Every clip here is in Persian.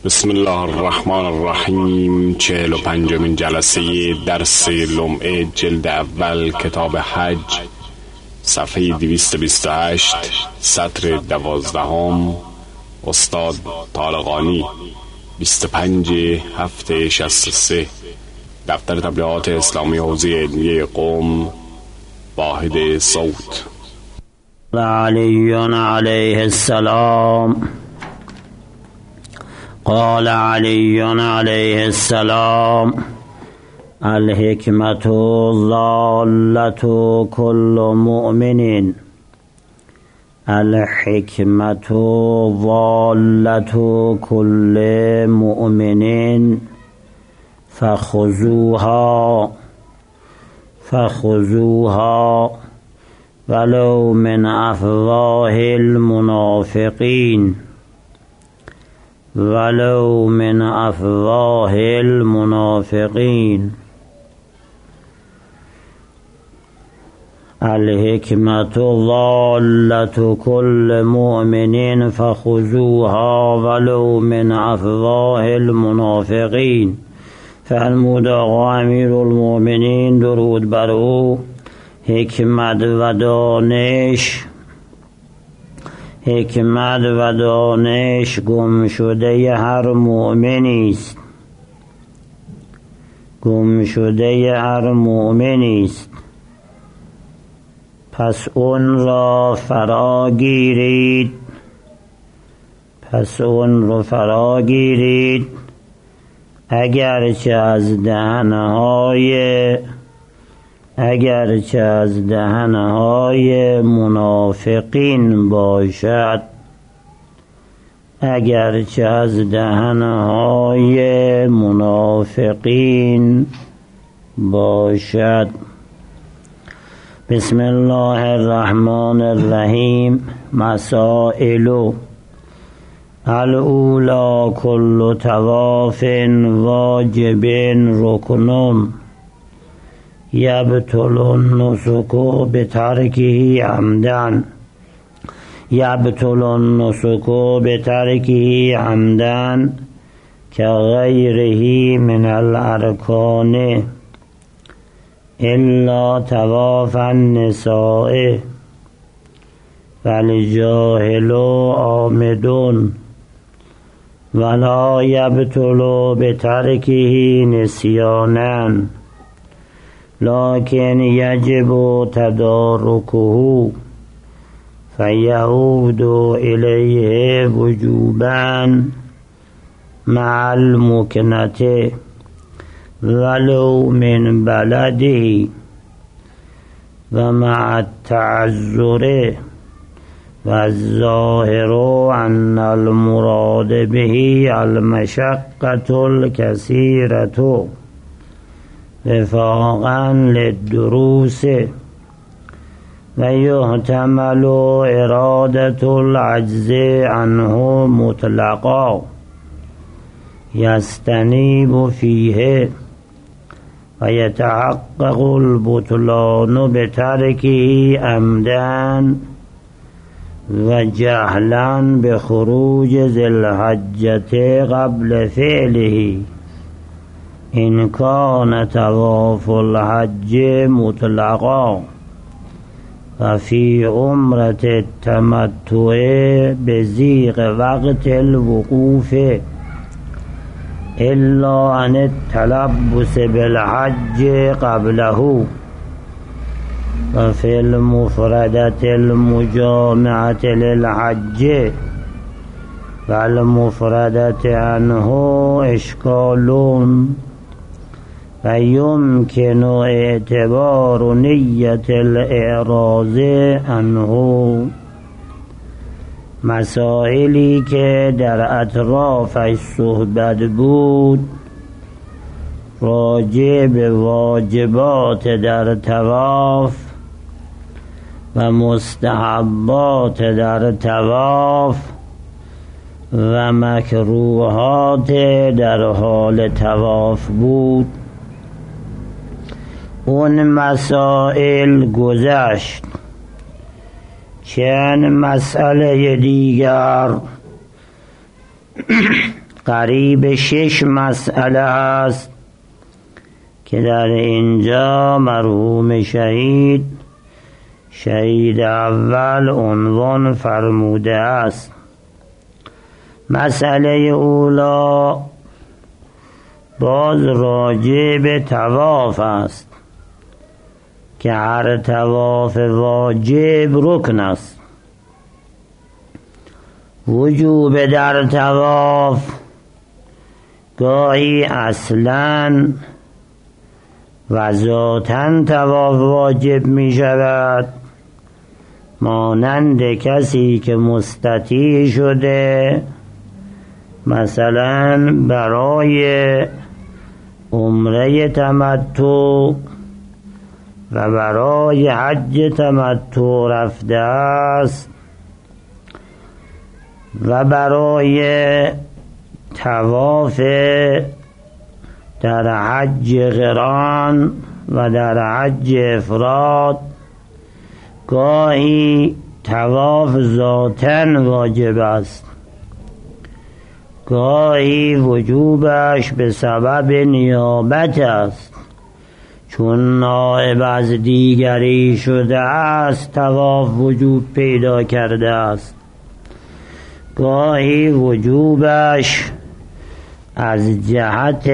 بسم الله الرحمن الرحیم. 45مین جلسه درس لمعه جلد اول کتاب حج، صفحه 228، سطر 12. استاد طالقانی، 25/7/63. دفتر تبلیغات اسلامی حوزه علمیه قم، واحد صوت. علی علیه السلام. قال علی علیه السلام: الحکمت ضالة كل مؤمن. الحکمت ضالة كل مؤمن فخذوها ولو من افواه المنافقین. ولو من افواه المنافقین. الحکمت ضالة كل مؤمن فخذوها ولو من افواه المنافقین. فرمود آقا امیرالمؤمنین درود بر او: حکمت و دانش گم شده هر مؤمنی است. پس اون را فرا گیرید اگرچه از دهنهای منافقین باشد. بسم الله الرحمن الرحیم. مسائل: الاولی کل طواف واجب رکن یبطل النسک بترکه عمدا كغيره من الارکان الا طواف النساء والجاهل عامد ولا يبطل بترکه نسیانا لكن يجب تداركه فيعود إليه وجوبا مع المكنة ولو من بلده ومع التعذر. والظاهر أن المراد به المشقة الكثيرة وفاقا للدروس، ويحتمل إرادة العجز عنه مطلقا يستنيب فيه ويتحقق البطلان بتركه عمدا وجهلا بخروج ذي الحجة قبل فعله إن كان طواف الحج مطلقا. وفي عمرة التمتع بضيق وقت الوقوف إلا عن التلبس بالحج قبله. وفي المفردة المجامعة للحج والمفردة عنه إشكال، فيمكن اعتبار نية الإعراض عنه. مسائلی که در اطرافش صحبت بود راجع به واجبات در طواف و مستحبات در طواف و مکروهات در حال طواف بود. اون مسائل گذشت. چند مسئله دیگر قریب 6 مسئله است که در اینجا مرحوم شهید اول عنوان فرموده است. مسئله اولا باز راجع به طواف است که هر طواف واجب رکن است. وجوب در طواف گاهی اصلاً و ذاتاً طواف واجب می شود، مانند کسی که مستطیع شده مثلا برای عمره تمتع و برای حج تمتع رفته است و برای طواف در حج قران و در حج افراد گاهی طواف ذاتاً واجب است، گاهی وجوبش به سبب نیابت است، چون نائب از دیگری شده است طواف وجوب پیدا کرده است. گاهی وجوبش از جهت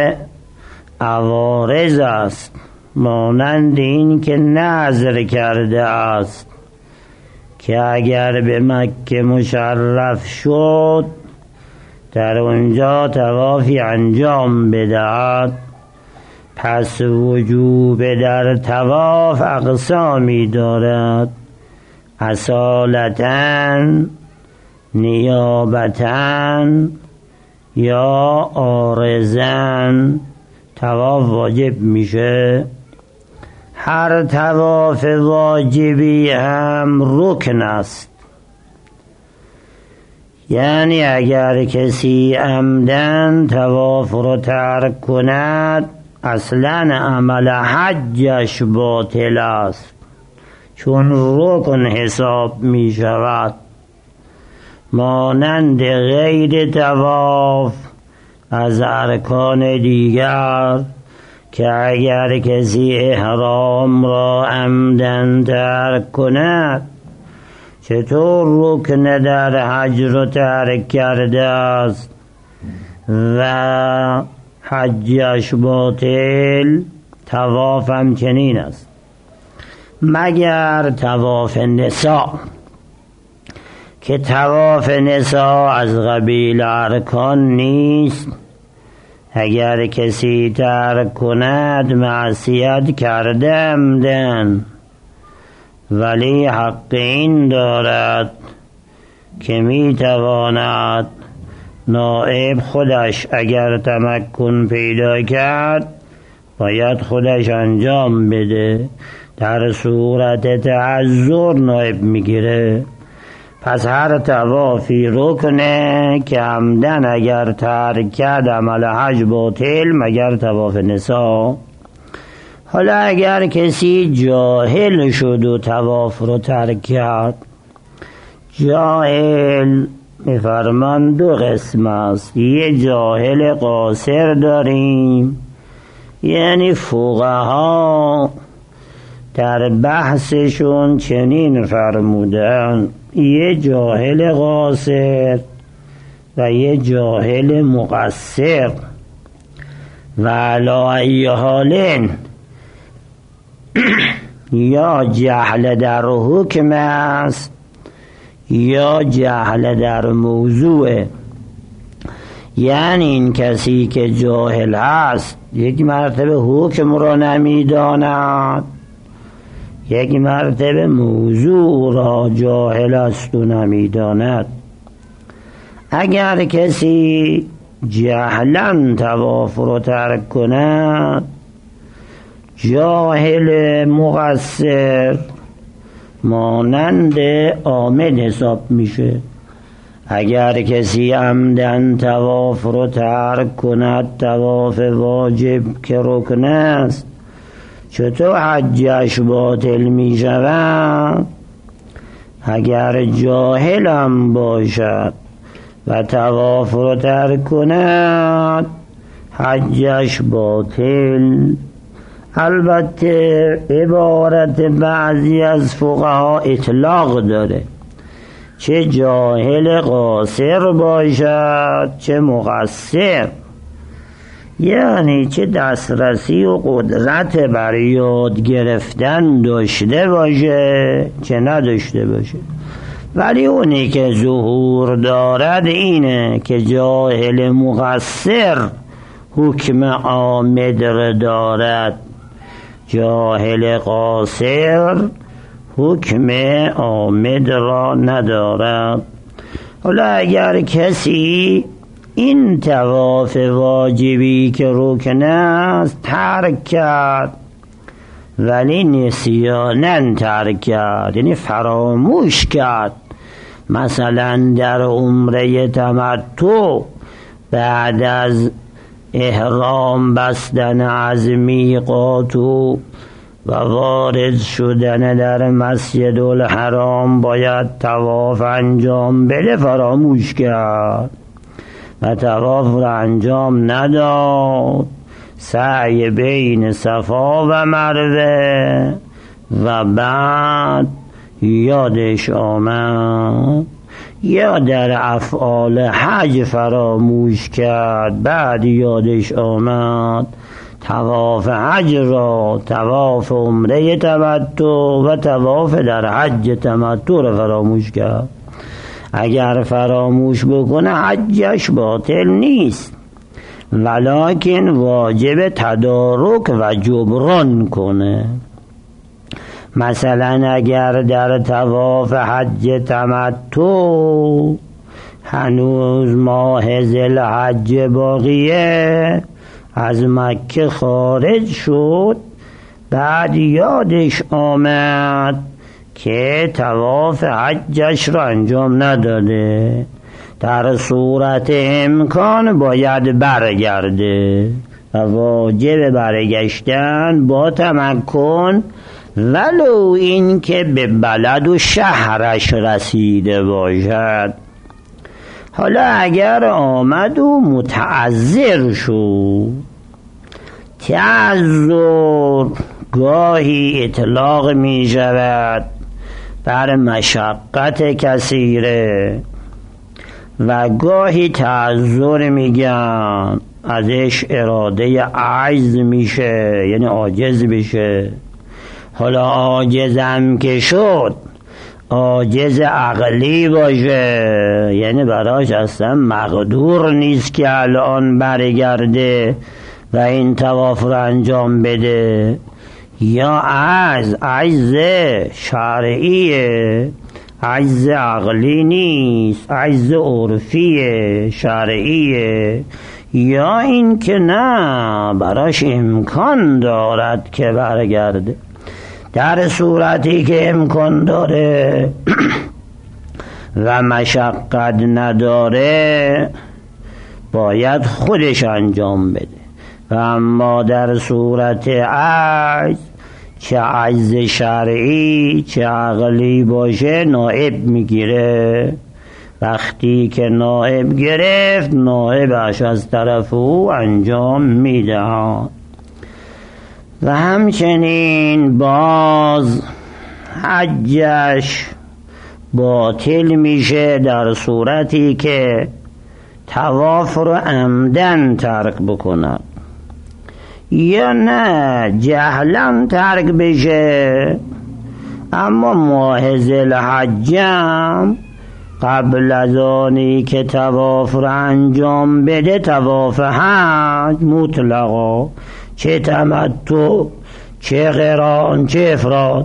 عوارض است، مانند این که نذر کرده است که اگر به مکه مشرف شد در اونجا طوافی انجام بدهد، پس وجوب در طواف اقسامی دارد: اصالتاً، نیابتاً یا عارضاً طواف واجب میشه. هر طواف واجبی هم رکن است، یعنی اگر کسی عمدن طواف رو ترک کند اصلا عمل حجش باطل است، چون رکن حساب می شود، مانند غیر طواف از ارکان دیگر که اگر کسی احرام را عمدن ترک کند چطور رکن در حج رو ترک کرده است و حجش باطل، طواف هم چنین است، مگر طواف نساء که طواف نساء از قبیل ارکان نیست. اگر کسی ترک کند معصیت کرده عمدن، ولی حق این دارد که می تواند نائب خودش اگر تمکن پیدا کرد باید خودش انجام بده، در صورت تعذر نائب میگیره. پس هر طوافی رکنه که عمدن اگر ترک کرد عمل حج باطل، مگر طواف نساء. حالا اگر کسی جاهل شد و طواف رو ترک کرد، جاهل میفرمان 2 قسم است. یه جاهل قاصر داریم، یعنی فقها در بحثشون چنین فرمودن: یه جاهل قاصر و یه جاهل مقصر، و علی ای حالین یا جهل در حکم است یا جهل در موضوع. یعنی این کسی که جاهل هست یک مرتبه حکم را نمیداند، یک مرتبه موضوع را جاهل است و نمیداند. اگر کسی جهلاً طواف را ترک کند، جاهل مقصر مانند عامل حساب میشه. اگر کسی عمدن طواف را ترک کند، طواف واجب که رکن است، چطور حجش باطل می شود؟ اگر جاهلم باشد و طواف رو ترک کند حجش باطل. البته عبارت بعضی از فقها اطلاق داره، چه جاهل قاصر باشد چه مقصر، یعنی چه دسترسی و قدرت بر یاد گرفتن داشته باشه چه نداشته باشه. ولی اونی که ظهور دارد اینه که جاهل مقصر حکم عامد را دارد، جاهل قاصر حکم عامد را ندارد. حالا اگر کسی این طواف واجبی که رکن است ترک کرد، ولی نسیانن ترک کرد، یعنی فراموش کرد، مثلا در عمره تمتع بعد از احرام بستن از میقات و وارد شدن در مسجد الحرام باید طواف انجام بده، فراموش کرد و طواف را انجام نداد، سعی بین صفا و مروه و بعد یادش آمد، یا در افعال حج فراموش کرد بعد یادش آمد، طواف حج را، طواف عمره تمتع و طواف در حج تمتع را فراموش کرد. اگر فراموش بکنه حجش باطل نیست، ولکن واجب تدارک و جبران کنه. مثلا اگر در طواف حج تمتع هنوز ماه ذوالحج باقیه، از مکه خارج شد، بعد یادش آمد که طواف حجش را انجام نداده، در صورت امکان باید برگرده و واجب برگشتن با تمکن، ولو این که به بلد و شهرش رسیده باشد. حالا اگر آمد و متعذر شد، تعذر گاهی اطلاق می شود بر مشقت کثیره و گاهی تعذر میگن ازش اراده عجز میشه، یعنی عاجز بشه. حالا عاجزم که شد، عاجز عقلی باشه، یعنی براش اصلا مقدور نیست که الان برگرده و این طواف رو انجام بده، یا عجز شرعیه، عجز عقلی نیست، عجز عرفیه شرعیه، یا این که نه براش امکان دارد که برگرده. در صورتی که امکان داره و مشقت نداره باید خودش انجام بده، و اما در صورت عجز، چه عجز شرعی چه عقلی باشه، نائب میگیره. وقتی که نائب گرفت، نائبش از طرف او انجام میدهد. و همچنین باز حجش باطل میشه در صورتی که طواف رو عمدن ترک بکند، یا نه جهلا ترک بشه، اما ماه ذوالحجم قبل از آنی که طواف رو انجام بده، طواف حج مطلقا، چه تمتع چه قران چه افراد،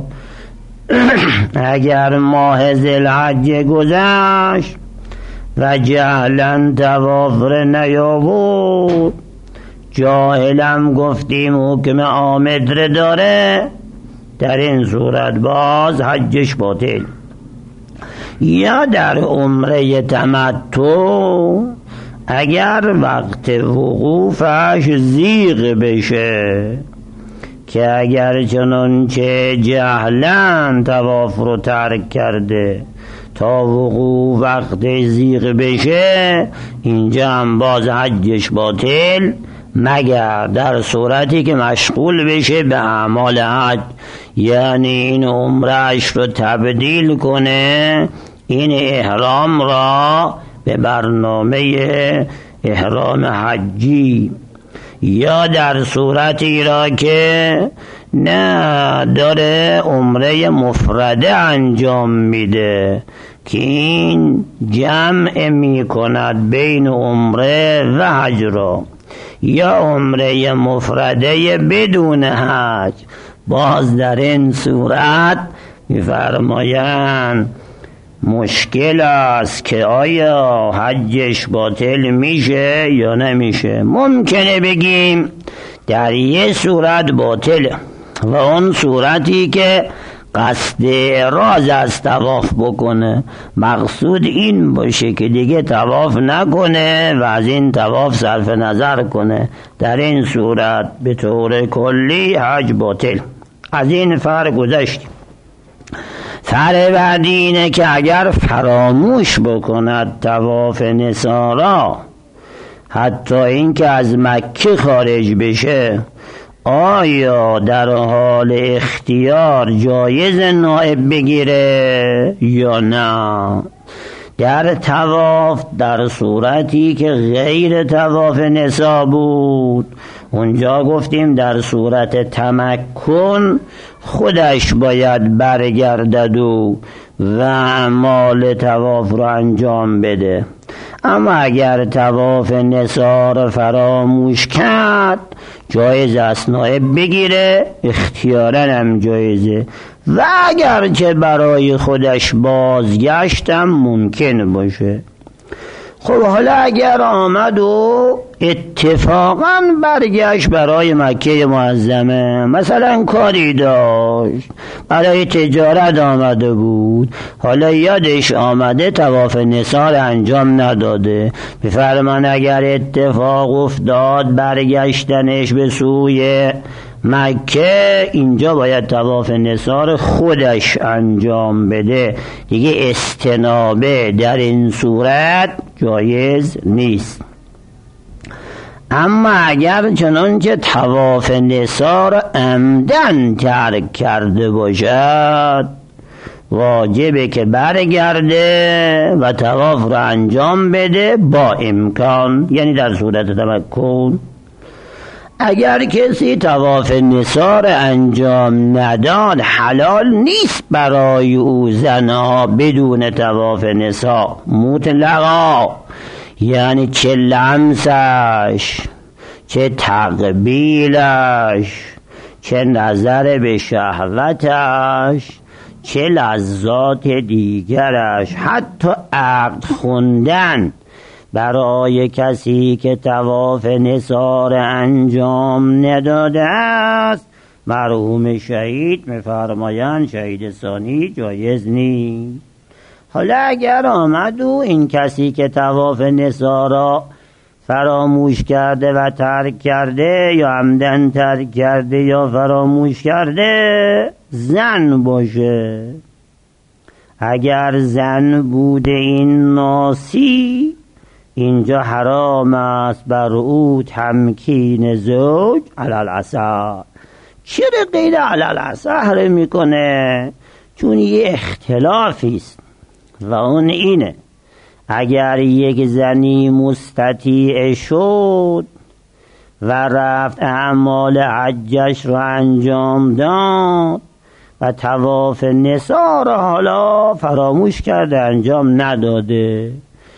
اگر ماه ذوالحج گذشت و جهلا طواف رو نیاورد، جاهلم گفتیم حکم عامد رو داره، در این صورت باز حجش باطل. یا در عمره تمتع اگر وقت وقوفش زیغ بشه، که اگر چنانچه جهلاً طواف رو ترک کرده تا وقوع وقت زیغ بشه، اینجا هم باز حجش باطل، مگر در صورتی که مشغول بشه به اعمال حج، یعنی این عمرهش رو تبدیل کنه، این احرام را به برنامه احرام حجی، یا در صورتی را که نه داره عمره مفرده انجام میده که این جمع می کند بین عمره و حج را، یا عمره مفرده بدون حج، باز در این صورت می‌فرمایند مشکل است که آیا حجش باطل میشه یا نمیشه. ممکنه بگیم در یه صورت باطله، و اون صورتی که قصد اعراض از طواف بکنه، مقصود این باشه که دیگه طواف نکنه و از این طواف صرف نظر کنه، در این صورت به طور کلی حج باطل. از این فرق گذشتیم. فرق بعدی اینه که اگر فراموش بکند طواف نثارا، حتی این که از مکه خارج بشه، آیا در حال اختیار جایز نائب بگیره یا نه؟ در طواف در صورتی که غیر طواف نسا بود، اونجا گفتیم در صورت تمکن خودش باید برگردد و اعمال طواف رو انجام بده. اما اگر طواف نثار فراموش کرد، جایز است نائب بگیره، اختیاراً هم جایزه، و اگر که برای خودش بازگشتم ممکن باشه. خب حالا اگر آمد و اتفاقاً برگشت برای مکه معظمه، مثلا کاری داشت، برای تجارت آمده بود، حالا یادش آمده طواف نثار انجام نداده، بفرمان اگر اتفاق افتاد برگشتنش به سوی مکه، اینجا باید طواف نثار خودش انجام بده، دیگه استنابه در این صورت جایز نیست. اما اگر چنانچه طواف نثار عمدن ترک کرده باشد، واجبه که برگرده و طواف را انجام بده با امکان، یعنی در صورت تمکن. اگر کسی طواف نثار انجام نداد، حلال نیست برای او زنها بدون طواف نثار مطلقا، یعنی چه لمسش، چه تقبیلش، چه نظر به شهوتش، چه لذات دیگرش، حتی عقد خوندن برای کسی که طواف نثار انجام نداده است، مرحوم شهید می‌فرمایند شهید ثانی جایز نیست. حالا اگر آمد و این کسی که طواف نثار فراموش کرده و ترک کرده، یا عمدن ترک کرده یا فراموش کرده، زن باشه، اگر زن بوده این ناسی، اینجا حرام است بر او تمکین زوج علی الاصح. چرا غیر علی الاصح میکنه؟ چون یه اختلافی است و اون اینه اگر یک زنی مستطیع شد و رفت اعمال حجش رو انجام داد و طواف نثار حالا فراموش کرده انجام نداده،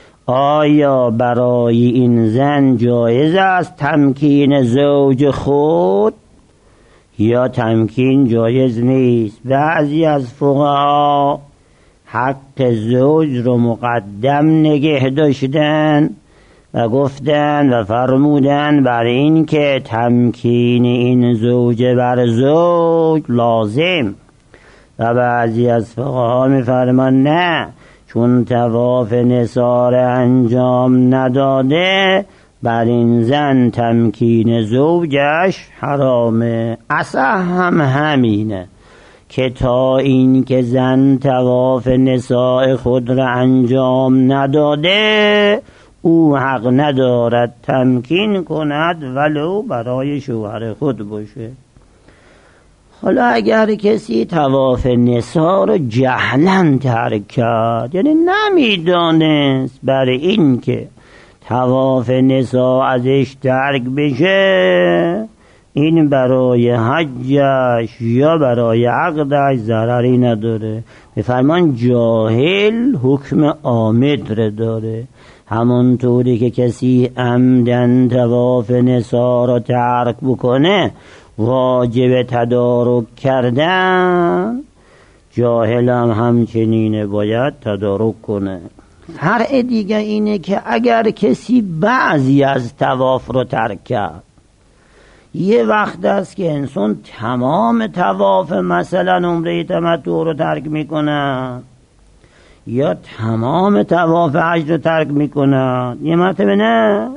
آیا برای این زن جایز است تمکین زوج خود یا تمکین جایز نیست؟ بعضی از فقها حق زوج رو مقدم نگه داشتن و گفتن و فرمودن بر این که تمکین این زوج بر زوج لازم، و بعضی از فقها می‌فرمان نه، چون طواف نثار انجام نداده بر این زن تمکین زوجش حرامه. اصح هم همینه، که تا این که زن طواف نساء خود را انجام نداده او حق ندارد تمکین کند ولو برای شوهر خود باشه. حالا اگر کسی طواف نساء رو جهلاً ترک کرد، یعنی نمیدانست برای این که طواف نساء ازش ترک بشه، این برای حجش یا برای عقدش ضرری نداره. به فرمان جاهل حکم عامد را داره. همونطوری که کسی عمدن طواف نساء را ترک بکنه واجب تدارک کردن، جاهل هم همچنینه باید تدارک کنه. فرع دیگه اینه که اگر کسی بعضی از طواف رو ترک کرد، یه وقت است که انسان تمام طواف مثلا عمره تمتع رو ترک میکنه یا تمام طواف حج رو ترک میکنه، یه مرتبه نه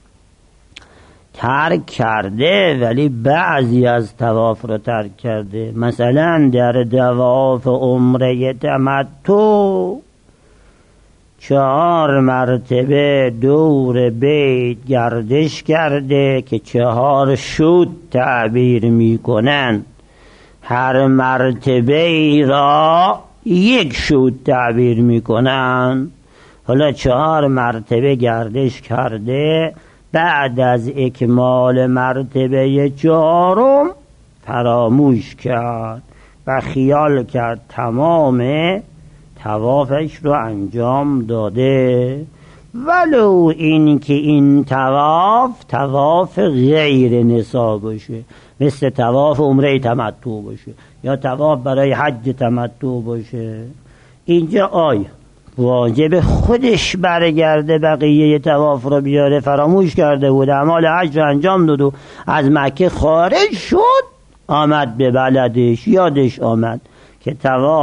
ترک کرده ولی بعضی از طواف رو ترک کرده. مثلا در طواف عمره تمتع 4 مرتبه دور بیت گردش کرده که 4 شوط تعبیر میکنن، هر مرتبه ای را 1 شوط تعبیر میکنن. حالا 4 مرتبه گردش کرده، بعد از اکمال مرتبه 4م فراموش کرد و خیال کرد تمام طوافش رو انجام داده، ولو این که این طواف غیر نساء باشه، مثل طواف عمره تمتع باشه یا طواف برای حج تمتع باشه، اینجا آیا واجب خودش برگرده بقیه طواف رو بیاره؟ فراموش کرده بود، اعمال حج رو انجام داد و از مکه خارج شد، آمد به بلدش، یادش آمد که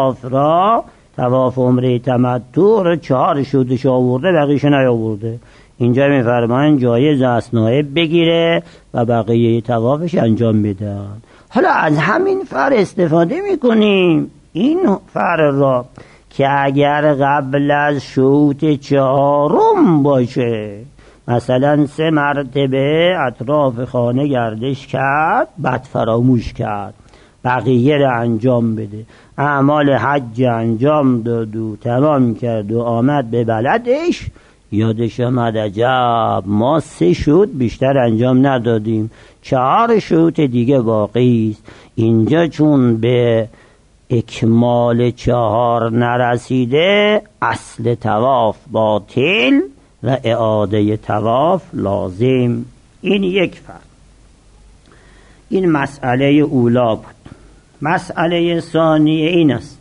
طواف عمره تمتع رو 4 شوطش آورده، بقیه‌اش نیاورده. اینجا میفرمان جایز است نائب بگیره و بقیه طوافش انجام بده. حالا از همین فرع استفاده میکنیم، این فرع را که اگر قبل از شوط 4م باشه، مثلا 3 مرتبه اطراف خانه گردش کرد بعد فراموش کرد، بقیه را انجام بده، اعمال حج انجام داد و تمام کرد و آمد به بلدش، یادش آمد عجب ما 3 شوط بیشتر انجام ندادیم، 4 شوط دیگه باقی است. اینجا چون به اکمال 4 نرسیده، اصل طواف باطل و اعاده طواف لازم. این یک فرق. این مسئله اولا بود. مسئله ثانیه این است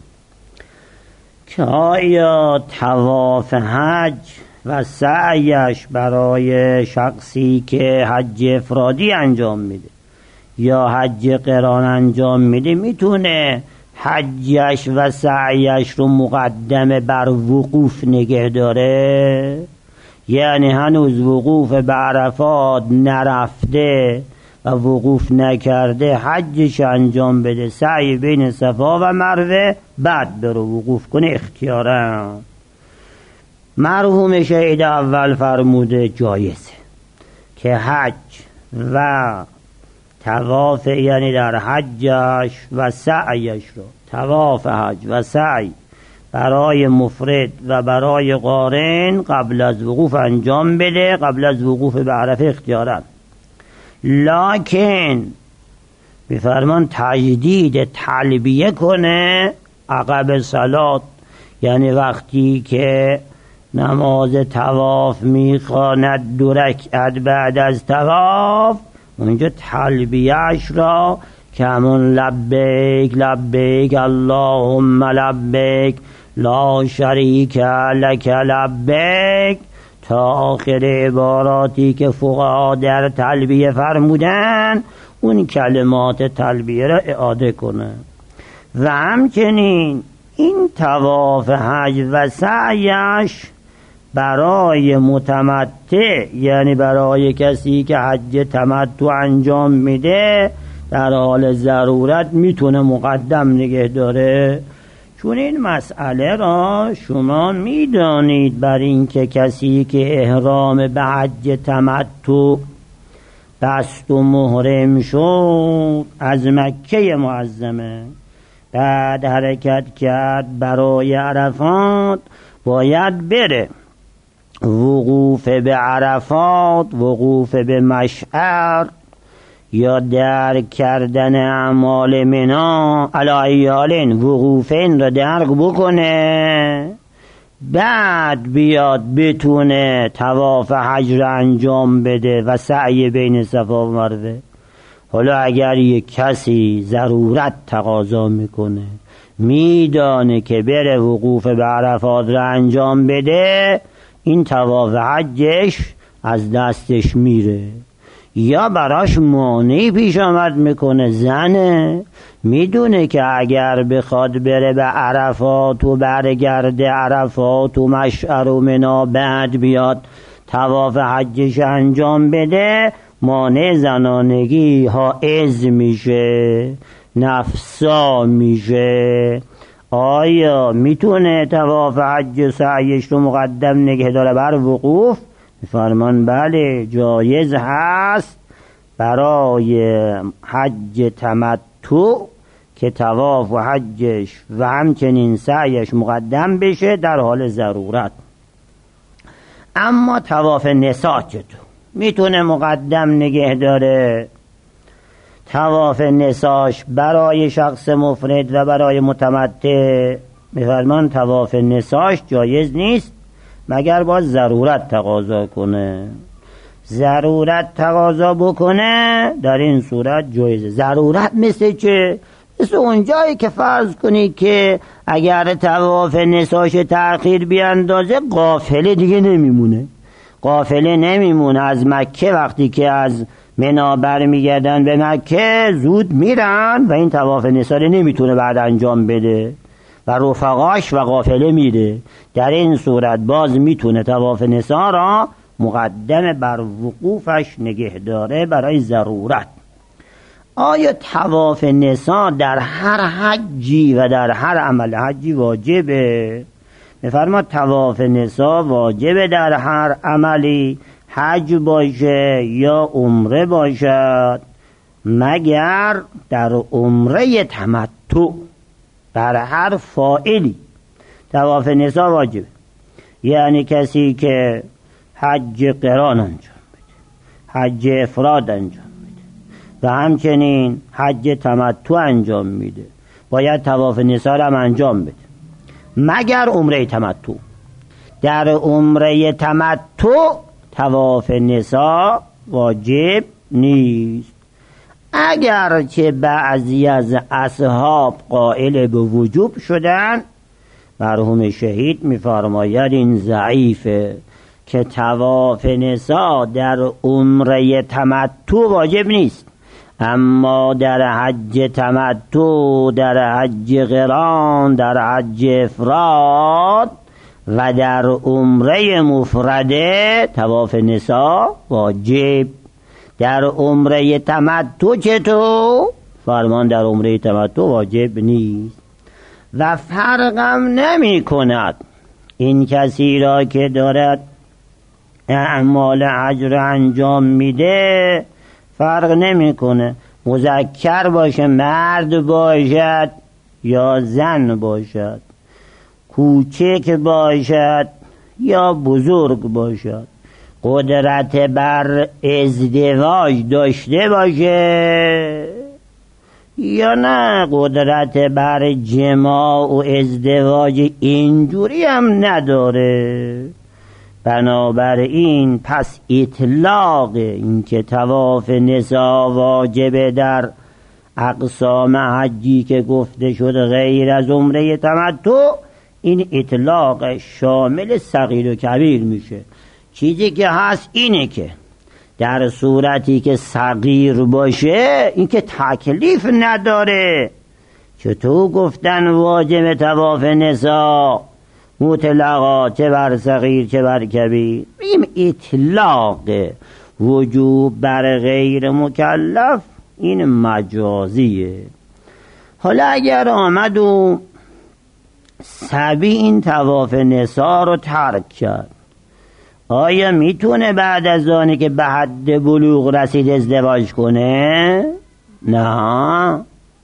که آیا طواف حج و سعیش برای شخصی که حج افرادی انجام میده یا حج قران انجام میده میتونه حجش و سعیش رو مقدم بر وقوف نگه داره؟ یعنی هنوز وقوف به عرفات نرفته و وقوف نکرده، حجش انجام بده، سعی بین صفا و مروه، بعد بره وقوف کنه اختیارا. مرحوم شهید اول فرموده جایزه که حج و طواف، یعنی در حجش و سعیش رو، طواف حج و سعی برای مفرد و برای قارن قبل از وقوف انجام بده، قبل از وقوف به عرفه اختیارا. لکن بفرمان تجدید تلبیه کنه عقب صلات، یعنی وقتی که نماز طواف میخواند 2 رکعت بعد از طواف، اونجا تلبیهش را که همون لبیک لبیک اللهم لبیک لا شریک لک لبیک تا آخر عباراتی که فقها در تلبیه فرمودن، اون کلمات تلبیه را اعاده کنه. و همچنین این طواف حج و سعیش برای متمتع، یعنی برای کسی که حج تمتع انجام میده، در حال ضرورت میتونه مقدم نگه داره؟ چون این مسئله را شما میدانید بر این که کسی که احرام به حج تمتع بست و محرم شد از مکه معظمه، بعد حرکت کرد برای عرفات، باید بره وقوف به عرفات، وقوف به مشعر یا درک کردن اعمال منا علایالین وقوفین را درک بکنه، بعد بیاد بتونه طواف حج را انجام بده و سعی بین صفا و مروه. حالا اگر یک کسی ضرورت تقاضا میکنه، میدانه که بره وقوف به عرفات را انجام بده، این طواف حجش از دستش میره. یا براش مانعی پیش آمد میکنه، زنه میدونه که اگر بخواد بره به عرفات و برگرده عرفات و مشعر و منا، بعد بیاد طواف حجش انجام بده، مانع زنانگی حائز میشه، نفسا میشه. آیا میتونه طواف حج و سعیش رو مقدم نگه داره بر وقوف؟ فرمان بله، جایز هست برای حج تمتع که طواف و حجش و همچنین سعیش مقدم بشه در حال ضرورت. اما طواف نساء چطور میتونه مقدم نگه داره؟ طواف نساش برای شخص مفرد و برای متمتع میفرمان طواف نساش جایز نیست مگر با ضرورت تقاضا کنه. ضرورت تقاضا بکنه در این صورت جایزه. ضرورت مثل چه؟ مثل اونجایی که فرض کنی که اگر طواف نساش تأخیر بیاندازه قافله دیگه نمیمونه، قافله نمیمونه از مکه. وقتی که از منا برمیگردن به مکه زود میرن و این طواف نسا رو نمیتونه بعد انجام بده و رفقاش و قافله میره. در این صورت باز میتونه طواف نسا را مقدم بر وقوفش نگه داره برای ضرورت. آیا طواف نسا در هر حجی و در هر عمل حجی واجبه؟ میفرماد طواف نسا واجبه در هر عملی، حج باشه یا عمره باشد، مگر در عمره تمتع. بر هر فاعلی طواف نسا واجبه، یعنی کسی که حج قران انجام بده، حج افراد انجام میده و همچنین حج تمتع انجام میده، باید طواف نسا را هم انجام بده، مگر عمره تمتع. در عمره تمتع طواف نسا واجب نیست. اگر که بعضی از اصحاب قائل به وجوب شدن، مرحوم شهید می‌فرماید این ضعیفه که طواف نسا در عمره تمتع واجب نیست، اما در حج تمتع، در حج قران، در حج افراد و در عمره مفرده طواف نسا واجب. در عمره تمتع چطور؟ فرمان در عمره تمتع واجب نیست و فرقم نمی کند این کسی را که دارد اعمال حج را انجام میده، فرق نمی کنه مذکر باشه، مرد باشد یا زن باشد، کوچک باشد یا بزرگ باشد، قدرت بر ازدواج داشته باشه یا نه قدرت بر جماع و ازدواج اینجوری هم نداره. بنابراین پس اطلاق این که طواف نسا واجب در اقسام حجی که گفته شد غیر از عمره تمتع، این اطلاق شامل صغیر و کبیر میشه. چیزی که هست اینه که در صورتی که صغیر باشه این که تکلیف نداره. چطور گفتن واجب طواف نسا مطلقا، چه بر صغیر چه بر کبیر؟ این اطلاق وجوب بر غیر مکلف این مجازیه. حالا اگر آمد و صبی این طواف نساء رو ترک کرد، آیا میتونه بعد از آنی که به حد بلوغ رسید ازدواج کنه؟ نه.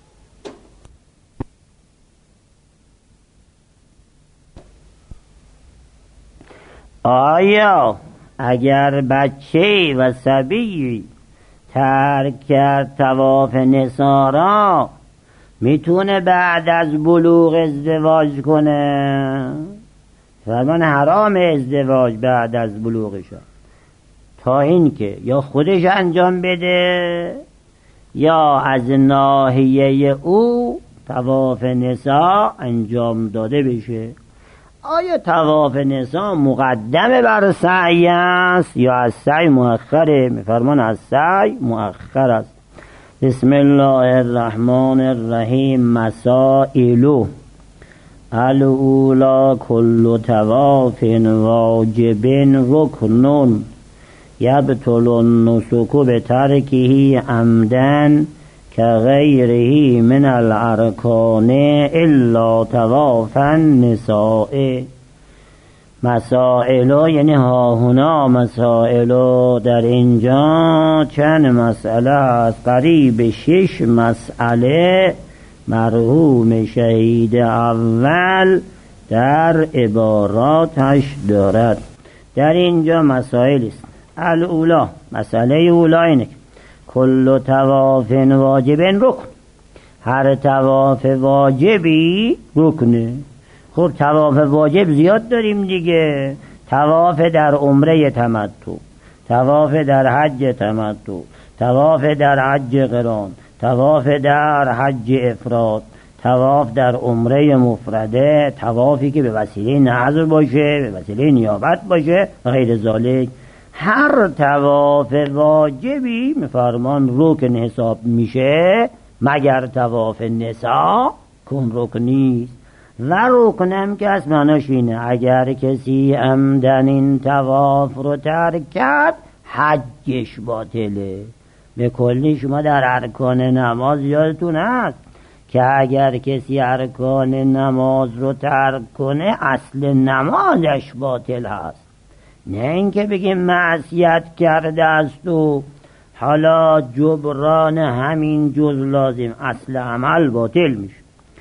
آیا اگر بچه و صبی ترک کرد طواف نساء را میتونه بعد از بلوغ ازدواج کنه؟ فرمان حرام ازدواج بعد از بلوغش تا این که یا خودش انجام بده یا از ناحیه او طواف نساء انجام داده بشه. آیا طواف نساء مقدم بر سعی است یا از سعی مؤخره؟ میفرمان از سعی مؤخر است. بسم الله الرحمن الرحیم. مسائل الاولی کل طواف واجب رکن یبطل النسک بترکه عمدا كغيره من الارکان الا طواف النساء. مسائل یعنی هاهنا مسائل، در اینجا چند مسئله است، قریب 6 مسئله مرحوم شهید اول در عباراتش دارد. در اینجا مسائل است. الاولا، مسئله اولا اینه کل طواف واجب رکن، هر طواف واجبی رکنه. خب طواف واجب زیاد داریم دیگه، طواف در عمره تمتع، طواف در حج تمتع، طواف در حج قران، طواف در حج افراد، طواف در عمره مفرده، طوافی که به وسیله نظر باشه، به وسیله نیابت باشه و غیر ذالک. هر طواف واجبی میفرمان رکن حساب میشه مگر طواف نساء کن رکن نیست. و رکنم که از معناش اینه اگر کسی عمدن این طواف رو ترک کرد حجش باطله. به کلی شما در ارکان نماز یادتون هست که اگر کسی ارکان نماز رو ترک کنه اصل نمازش باطل هست، نه اینکه بگیم معصیت کرده است و حالا جبران همین جز لازم، اصل عمل باطل میشه.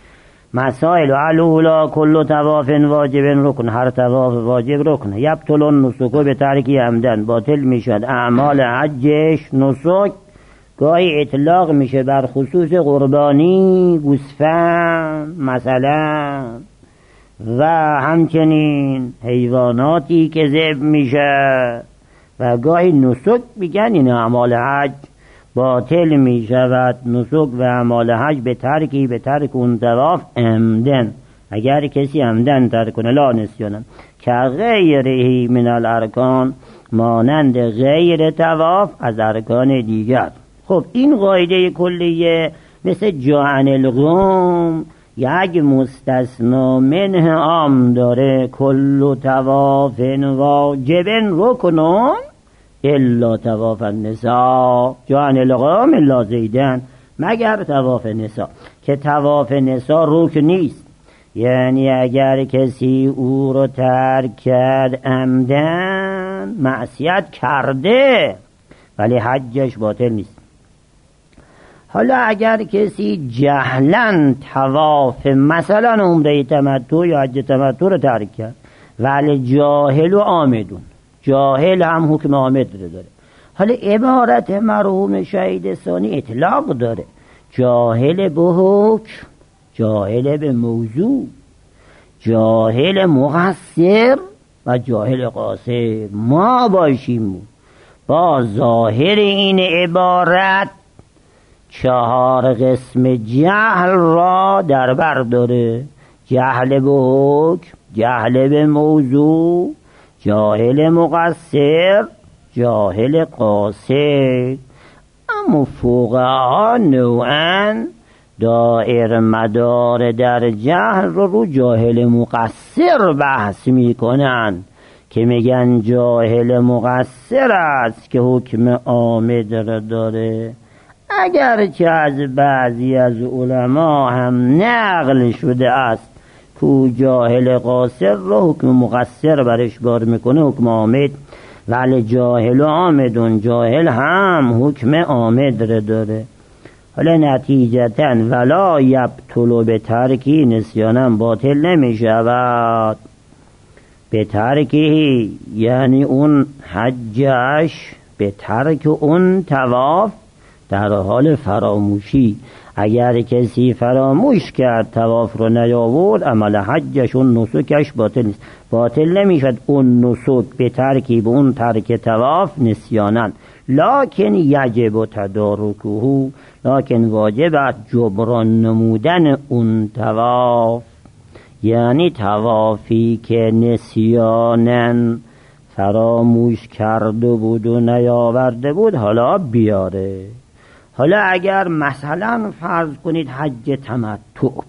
مسائل الاولی کل طواف واجب رکن، هر طواف واجب رکن. یبطل النسک به ترکی عمدن، باطل میشد اعمال حجش. نسک گاهی اطلاق میشه بر خصوص قربانی، گوسفند مثلا، و همچنین حیواناتی که ذبح میشه، و گاهی نسک میگن این اعمال حج باطل میشود. نسک و اعمال حج به ترک اون طواف عمدن، اگر کسی عمدن ترک کنه، لا نسیانن، که غیره من الارکان، مانند غیر طواف از ارکان دیگر. خب این قاعده کلیه مثل جاعن القوم یک مستثنا منه عام داره. کل طواف واجب رکنون الا طواف النساء، جاعن القوم الا زیدن، مگر طواف نساء، که طواف نساء رکن نیست. یعنی اگر کسی او رو ترک کرد عمدن، معصیت کرده ولی حجش باطل نیست. حالا اگر کسی جهلن طواف مثلا عمره تمتع یا حج تمتع رو ترک کرد، ولی جاهل و عامدون، جاهل هم حکم عامد داره. حالا عبارت مرحوم شهید ثانی اطلاق داره، جاهل به حکم، جاهل به موضوع، جاهل مقصر و جاهل قاصر. ما باشیم با ظاهر این عبارت 4 قسم جهل را در بر داره: جهل به حکم، جهل به موضوع، جاهل مقصر، جاهل قاصر. اما فقها نوعاً دائر مدار در جهل رو جاهل مقصر بحث میکنن که میگن جاهل مقصر است که حکم عامد را داره. اگرچه از بعضی از علما هم نقل شده است که جاهل قاصر را حکم مقصر برش بار میکنه حکم عامد، ولی جاهل و عامدون، جاهل هم حکم عامد را داره. حالا نتیجتا ولا یبطل به ترکی نسیانم باطل نمی شود، به ترکی یعنی اون حجش، به ترک اون طواف در حال فراموشی. اگر کسی فراموش کرد طواف رو نیاورد، عمل حجش اون نسکش باطل نیست، باطل نمیشد اون نسک به ترکی، به اون ترک طواف نسیانن. لکن یجب تدارکه، لکن واجب است جبران نمودن اون طواف، یعنی طوافی که نسیانن فراموش کرده بود و نیاورده بود حالا بیاره. حالا اگر مثلا فرض کنید حج تمتع بود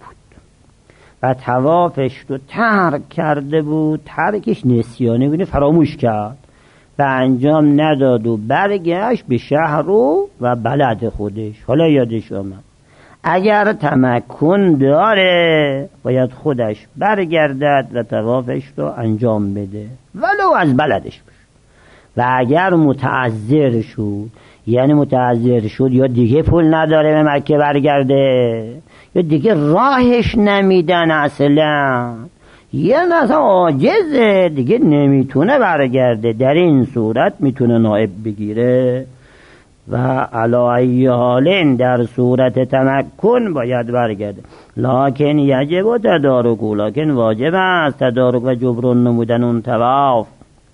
و طوافش رو ترک کرده بود، ترکش نسیانه بود، فراموش کرد و انجام نداد و برگشت به شهر و بلد خودش، حالا یادش آمد، اگر تمکن داره باید خودش برگردد و طوافش رو انجام بده ولو از بلدش بشه. و اگر متعذر شد، یعنی متعذر شد یا دیگه پول نداره به مکه برگرده، یا دیگه راهش نمیدن اصلا، یا اصلا عاجزه دیگه نمیتونه برگرده، در این صورت میتونه نائب بگیره و علی ای حال در صورت تمکن باید برگرده. لکن یجب تدارکو، لکن واجب است تدارک و جبران نمودن اون طواف.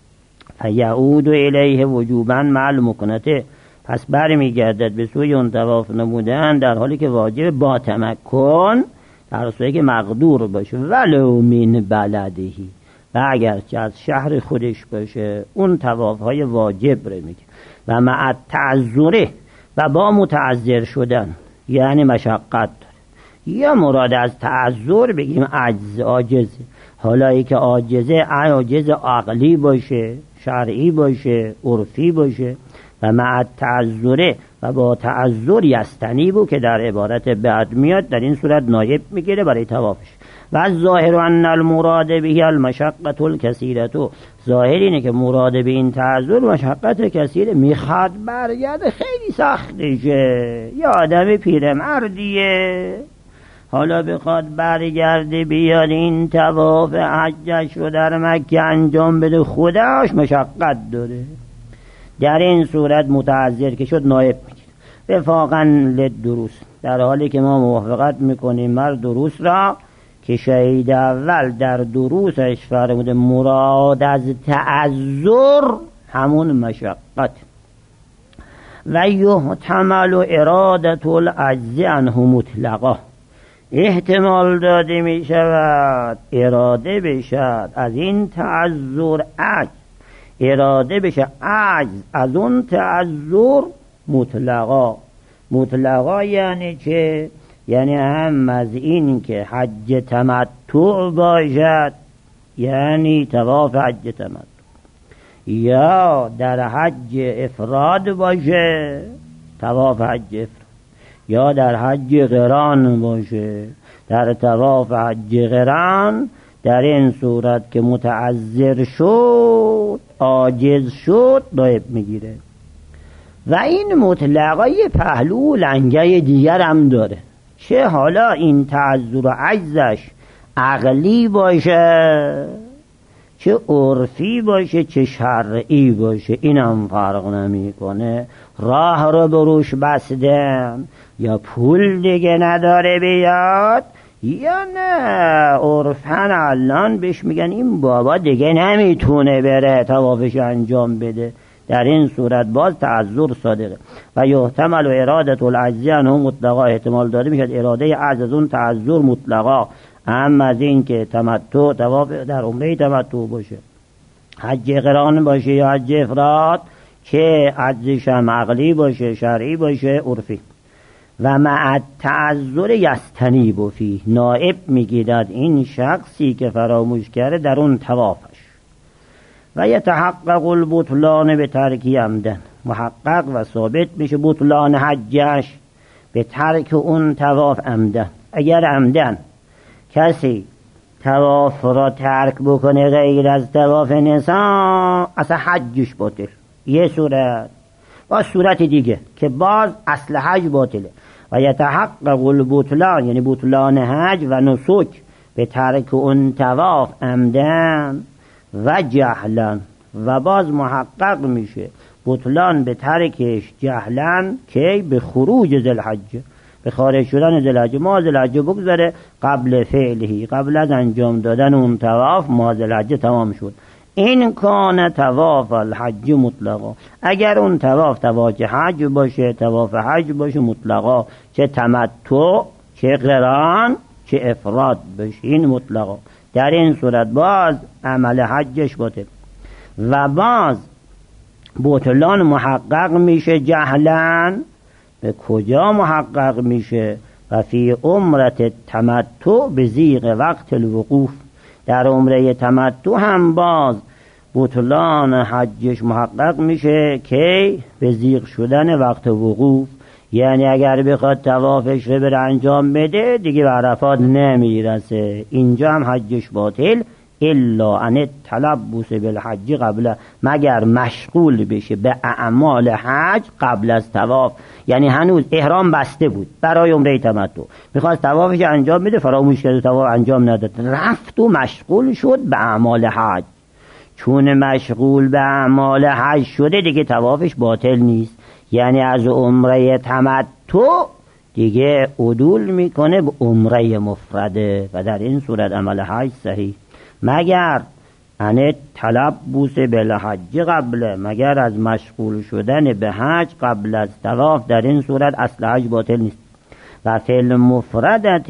فیعود الیه وجوبا مع المکنته، پس برمیگردد به سوی اون طواف نمودن در حالی که واجب با تمکن، در صورتی که مقدور باشه، ولو من بلدهی، و اگرچه از شهر خودش باشه اون طواف های واجب رو میگه. و مع تعذره، و با متعذر شدن یعنی مشقت داره، یا مراد از تعذر بگیم عجز، عاجز. حالا ای که عاجزه، عاجز عقلی باشه، شرعی باشه، عرفی باشه. و مع تعذره، و با تعذر یستنی بود که در عبارت بعد میاد، در این صورت نایب میگیره برای طوافش. و ظاهر ان المراد به المشقه الکثیره، ظاهر اینه که مراد به این تعذر مشقت کثیره، میخواد برگرده خیلی سختشه، یه آدم پیرمردیه حالا بخواد برگرده بیاد این طواف حجش رو در مکه انجام بده، خودش مشقت داره. در این صورت متعذر که شد نایب میگیره. وفاقا للدروس، در حالی که ما موافقت میکنیم مر دروس را که شهید اول در دروسش فرموده مراد از تعذر همون مشقت. و یحتمل اراده العجز عنه مطلقا، احتمال داده می شود اراده بشد از این تعذر عجز، اراده بشه عجز از اون تعذر مطلقا. مطلقا یعنی چه؟ یعنی هم از این که حج تمتع باشد، یعنی طواف حج تمتع، یا در حج افراد باشه، طواف حج افراد، یا در حج قران باشه، در طواف حج قران. در این صورت که متعذر شد، عاجز شد، نایب میگیره. و این مطلقای پهلو لنگه دیگر هم داره، چه حالا این تعذر و عجزش عقلی باشه، چه عرفی باشه، چه شرعی باشه، این هم فرق نمیکنه. راه رو بروش بستن، یا پول دیگه نداره بیاد، یا نه عرفن الان بهش میگن این بابا دیگه نمیتونه بره طوافش انجام بده، در این صورت باز تعذر صادقه. و یحتمل و اراده العجز عنه مطلقا، احتمال داده میشد اراده عجز از اون تعذر مطلقا، اما از این که تمتع طواف در عمره تمتع باشه، حج قران باشه یا حج افراد، که عجزش هم عقلی باشه، شرعی باشه، عرفی. و مع تعذر یستنیب فیه، نائب میگیرد این شخصی که فراموش کرده در اون طوافش. و یتحقق البطلان به ترکی عمدن، محقق و ثابت میشه بطلان حجش به ترک اون طواف عمدن. اگر عمدن کسی طواف را ترک بکنه غیر از طواف نسا، اصلا حجش باطل. یه صورت با صورت دیگه که باز اصل حج باطله. و یتحقق البطلان یعنی بطلان حج و نسک به ترک اون طواف عمدن و جهلن، و باز محقق میشه بطلان به ترکش جهلن که به خروج ذوالحجه، به خارج شدن ذوالحجه. ماه ذوالحجه بگذره قبل فعلهی، قبل از انجام دادن اون طواف ماه ذوالحجه تمام شد. این کان طواف الحج مطلقا، اگر اون طواف حج باشه، طواف حج باشه مطلقا، چه تمتع چه قران چه افراد باشه، این مطلقا. در این صورت باز عمل حجش باطل. و باز بطلان محقق میشه جهلن. به کجا محقق میشه؟ و فی عمرت تمتع به ضیق وقت الوقوف، در عمره تمتع هم باز بطلان حجش محقق میشه که به ضیق شدن وقت وقوف. یعنی اگر بخواد طوافش رو بره انجام بده دیگه به عرفات نمیرسه، اینجا هم حجش باطل. الا ان تلبس بالحج قبل، مگر مشغول بشه به اعمال حج قبل از طواف. یعنی هنوز احرام بسته بود برای عمره تمتع، میخواست طوافش انجام بده، فراموش کرد طواف انجام نداد، رفت و مشغول شد به اعمال حج. چون مشغول به اعمال حج شده دیگه طوافش باطل نیست. یعنی از عمره تمتع دیگه عدول میکنه به عمره مفرده و در این صورت عمل حج صحیح. مگر ان تلبس بالحج قبل، مگر از مشغول شدن به حج قبل از طواف، در این صورت اصل حج باطل نیست. و فی المفردت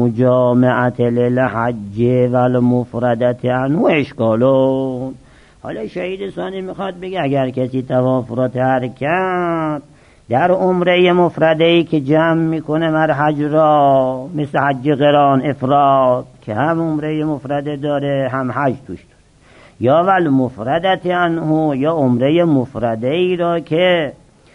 المجامعت للحج و المفردت عنه اشکالون. حالا شهید ثانی میخواد بگه اگر کسی طواف را ترک کرد در عمره مفرده‌ای که جمع میکنه مر حج را، مثل حج قران افراد که هم عمره مفرده داره هم حج توش داره، یا ول مفردت عنه، یا عمره مفرده‌ای را که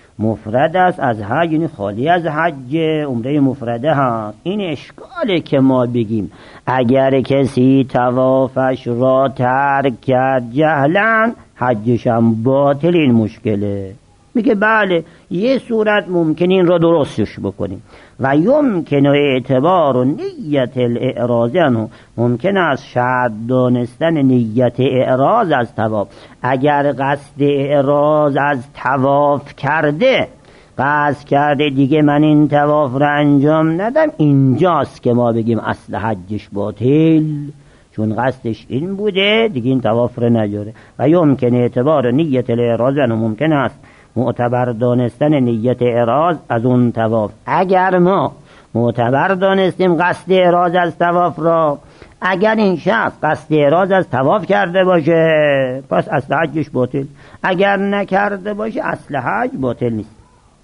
مفرد است از حج، یعنی خالی از حج، عمره مفرده هست. این اشکاله که ما بگیم اگر کسی طوافش را ترک کرد جهلاً حجش هم باطل. این مشکله. میگه بله یه صورت ممکن این را درستش بکنیم. و یمکن اعتبار و نیت الاعراض عنه، ممکن است شرط دانستن نیت اعراض از طواف. اگر قصد اعراض از طواف کرده، قصد کرده دیگه من این طواف را انجام ندم، اینجاست که ما بگیم اصل حجش باطل، چون قصدش این بوده دیگه این طواف را نجاره. و یمکن اعتبار نیت الاعراض عنه، ممکن است معتبر دانستن نیت اعراض از اون طواف. اگر ما معتبر دانستیم قصد اعراض از طواف را، اگر این شخص قصد اعراض از طواف کرده باشه پس اصل حجش باطل، اگر نکرده باشه اصل حج باطل نیست.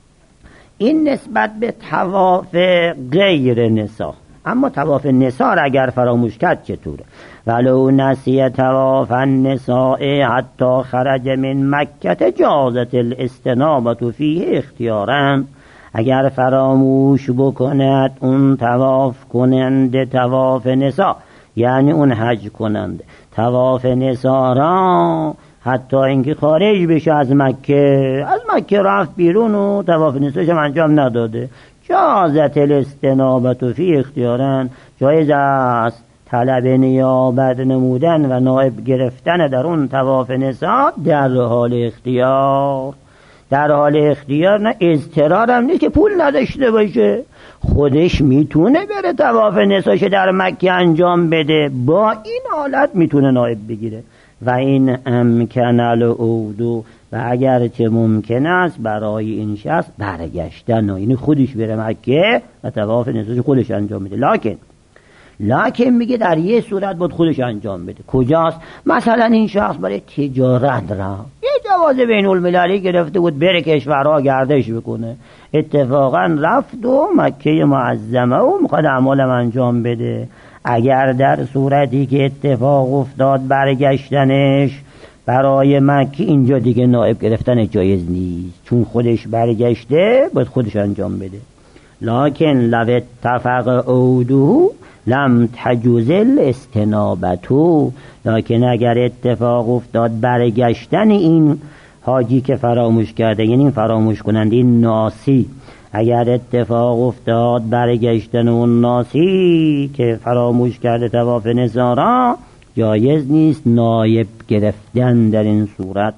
این نسبت به طواف غیر نساء. اما طواف نساء را اگر فراموش کرد چطوره؟ ولو نسی طواف النساء حتی خرج من مکه جازت الاستنابة فیه اختیارا، اگر فراموش بکند اون طواف کننده طواف نساء، یعنی اون حج کننده طواف نساء را، حتی اینکه خارج بشه از مکه رفت بیرون و طواف نساءش هم انجام نداده، جازت الاستنابة فیه اختیارا، جایز است طلب نیابت نمودن و نائب گرفتن در اون طواف نساء در حال اختیار. در حال اختیار، نه اضطرار هم نیست که پول نداشته باشه، خودش میتونه بره طواف نساءش در مکه انجام بده، با این حالت میتونه نائب بگیره. و این امکن العود، و اگر چه ممکن است برای این شخص برگشتن، یعنی خودش بره مکه و طواف نساءش خودش انجام بده. لکن میگه در یه صورت باید خودش انجام بده. کجاست؟ مثلا این شخص برای تجارت را یه جواز بین المللی گرفته بود بره کشورها گردش بکنه، اتفاقا رفت و مکه معظمه و میخواد اعمالم انجام بده. اگر در صورتی که اتفاق افتاد برگشتنش برای مکی اینجا دیگه نائب گرفتن جایز نیست، چون خودش برگشته باید خودش انجام بده. لکن لو اتفق عوده لم تجوز الاستنابتو، لکن اگر اتفاق افتاد برگشتن این حاجی که فراموش کرده، یعنی این فراموش کننده این ناسی، اگر اتفاق افتاد برگشتن اون ناسی که فراموش کرده طواف نسا، جایز نیست نایب گرفتن در این صورت.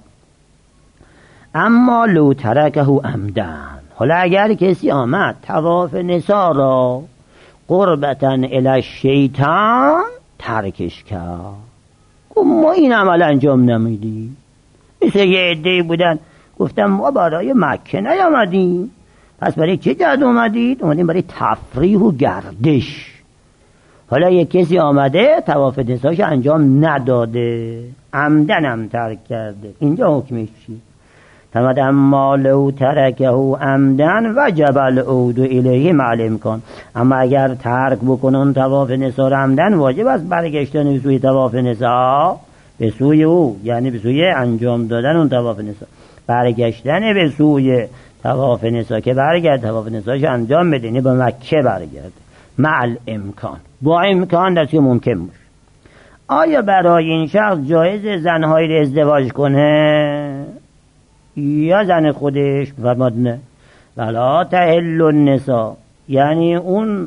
اما لو ترکه عمدن، حالا اگر کسی آمد طواف نسا را قربتاً الی الشیطان ترکش کرد، ما این عمل انجام نمیدیم، مثل یه عده‌ای بودن گفتم ما برای مکه نیامدیم، پس برای چه جهت اومدید؟ اومدیم برای تفریح و گردش. حالا یک کسی آمده طواف نساش انجام نداده، عمدن هم ترک کرده، اینجا حکمش چی؟ تمد اما لو ترکه عمدن وجب العود الیه مع الامکان، اما اگر ترک بکنن طواف نسا را عمدن، واجب است برگشتن به سوی طواف نسا، به سوی او، یعنی به سوی انجام دادن اون طواف نسا، برگشتن به سوی طواف نسا که برگرد طواف نساش انجام بده، یعنی به مکه برگرد، مع الامکان، با امکان دست که ممکن باشه. آیا برای این شخص جایز زنهایی را ازدواج کنه یا زن خودش؟ فرماد نه. ولا تحل النساء، یعنی اون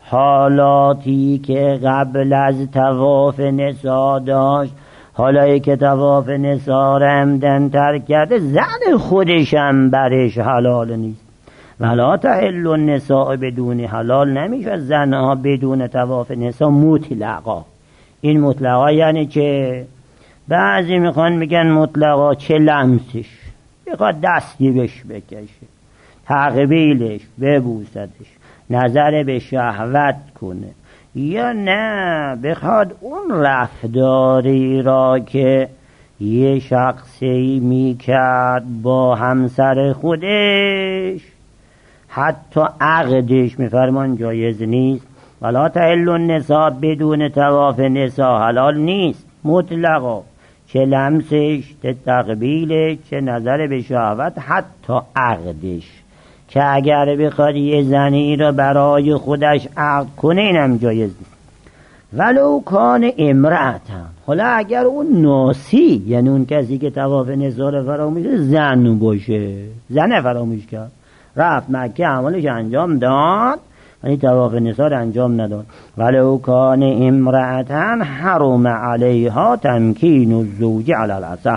حالاتی که قبل از طواف نسا داشت، حالا که طواف نسا را عمدن ترک کرده، زن خودش هم برش حلال نیست. ولا تحل النساء بدون، حلال نمیشه زنها بدون طواف نسا مطلقا. این مطلقا یعنی که بعضی میخوان میگن مطلقا چه لمسش، بخواد دستی بهش بکشه، تقبیلش، ببوسدش، نظر به شهوت کنه، یا نه بخواد اون رفتاری را که یه شخصی میکرد با همسر خودش حتی عقدش میفرمان جایز نیست. ولا تحل النساء بدون طواف نسا حلال نیست مطلقا، چه لمسش، چه تقبیلش، چه نظر به شهوت، حتی عقدش، که اگر بخواد یه زنی را برای خودش عقد کنه اینم جایز نیست. ولو کان امرأتن، حالا اگر اون ناسی، یعنی اون کسی که طواف نسا را فراموش زن باشه، زن فراموش کرد، رفت مکه عملش انجام داد یعنی طواف نسا را انجام نداد، ولو کان امرأتن حرم علیها تمکین الزوج علی الاصح،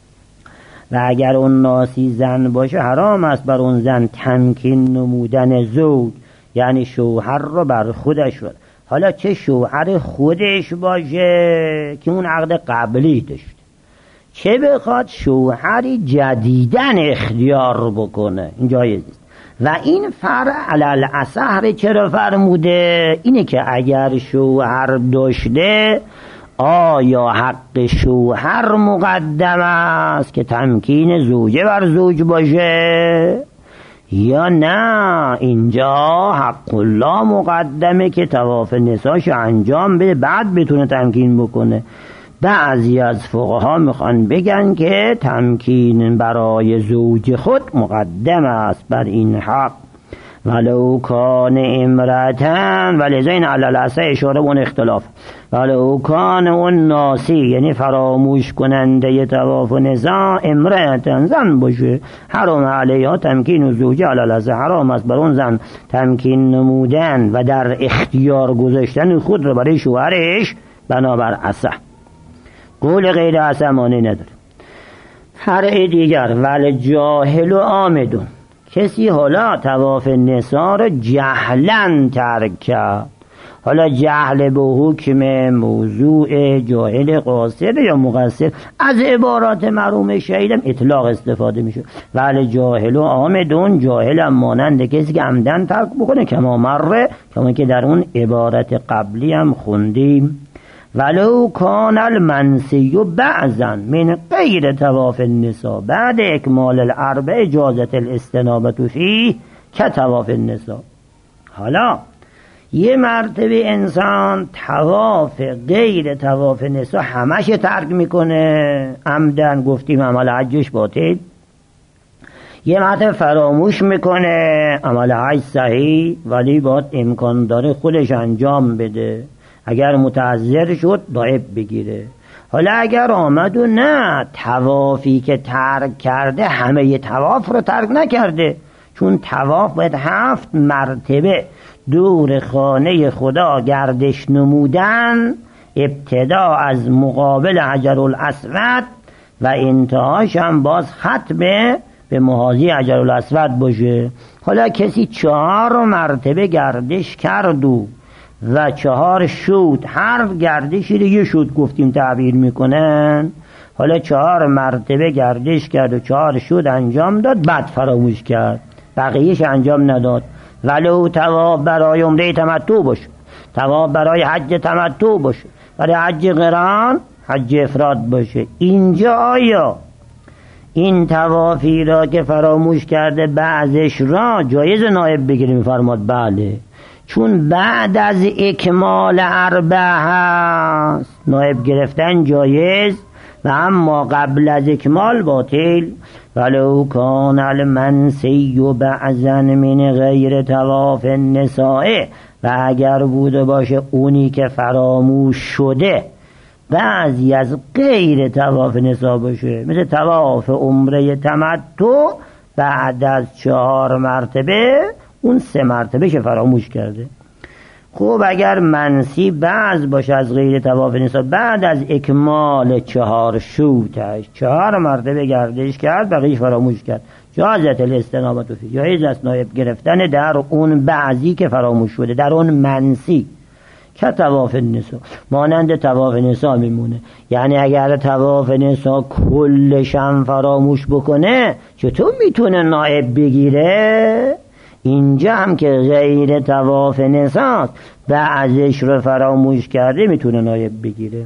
و اگر اون ناسی زن باشه حرام است بر اون زن تمکین نمودن زوج، یعنی شوهر رو بر خودش شد. حالا چه شوهر خودش باشه که اون عقد قبلی داشت، چه بخواد شوهری جدیدن اختیار بکنه، این جایز نیست. و این فرع علی الاصح چرا فرموده؟ اینه که اگر شوهر داشته آیا حق شوهر مقدم است که تمکین زوجه بر زوج باشه یا نه اینجا حق الله مقدمه که طواف نساش انجام بده بعد بتونه تمکین بکنه. بعضی از فقها میخوان بگن که تمکین برای زوج خود مقدم است بر این حق. ولو کان امرأتن، ولذا این علی الاصح اشاره اون اختلاف، ولو کان اون ناسی یعنی فراموش کننده طواف نسا امرأتن زن باشه، حرام علیها تمکین زوجه علی الاصح، حرام است بر اون زن تمکین نمودن و در اختیار گذاشتن خود رو برای شوهرش بنابر اصح. قول غیر اصح مانع نداره. فرع دیگر، ول جاهل و آمدون، کسی حالا طواف نسا را جهلن ترک کرد، حالا جهل به حکم موضوع جاهل قاصر یا مقصر، از عبارات مرحوم شهیدم اطلاق استفاده میشه. ول جاهل و آمدون، جاهل هم مانند کسی که عمدن ترک بکنه، کما مره، کما که در اون عبارت قبلی هم خوندیم. ولو کان المنسی بعضا من غیر طواف النساء بعد اکمال الاربع اجازت الاستنابت فیه که طواف النساء. حالا یه مرتبه انسان طواف غیر طواف نسا همش ترک میکنه، عمدن گفتیم عمل حجش باطل. یه مرتبه فراموش میکنه، عمل حج صحیح، ولی باید امکان داره خودش انجام بده، اگر متعذر شد نائب بگیره. حالا اگر آمد و نه طوافی که ترک کرده همه طواف رو ترک نکرده، چون طواف باید 7 مرتبه دور خانه خدا گردش نمودن، ابتدا از مقابل حجر الاسود و انتهاش هم باز ختم به محاذی حجر الاسود باشه. حالا کسی 4 مرتبه گردش کرد و 4 شوط، هر گردشی رو یه شوط گفتیم تعبیر میکنن، حالا 4 مرتبه گردش کرد و 4 شوط انجام داد، بعد فراموش کرد، بقیهش انجام نداد. ولو طواف برای عمره تمتع باشه، طواف برای حج تمتع باشه، برای حج قران، حج افراد باشه، اینجا آیا این طوافی را که فراموش کرده بعضش را جایز نائب بگیریم؟ فرماد بله، چون بعد از اکمال 4 هست نائب گرفتن جایز و اما قبل از اکمال باطل. ولو کان المنسی بعضا من غیر طواف النساء، و اگر بوده باشه اونی که فراموش شده بعضی از غیر طواف نساء باشه، مثل طواف عمره تمتع بعد از 4 مرتبه اون 3 مرتبه که فراموش کرده. خب اگر منسی بعض باشه از غیر طواف نساء، بعد از اکمال 4 شوطش 4 مرتبه گردش کرد، بقیش فراموش کرد، جازت الاستنابت فی، جایز است نائب گرفتن در اون بعضی که فراموش شده، در اون منسی، که طواف نساء مانند طواف نساء میمونه. یعنی اگر طواف نساء کلش هم فراموش بکنه چطور میتونه نائب بگیره؟ اینجا هم که غیر طواف نساء بعضش رو فراموش کرده میتونه نائب بگیره.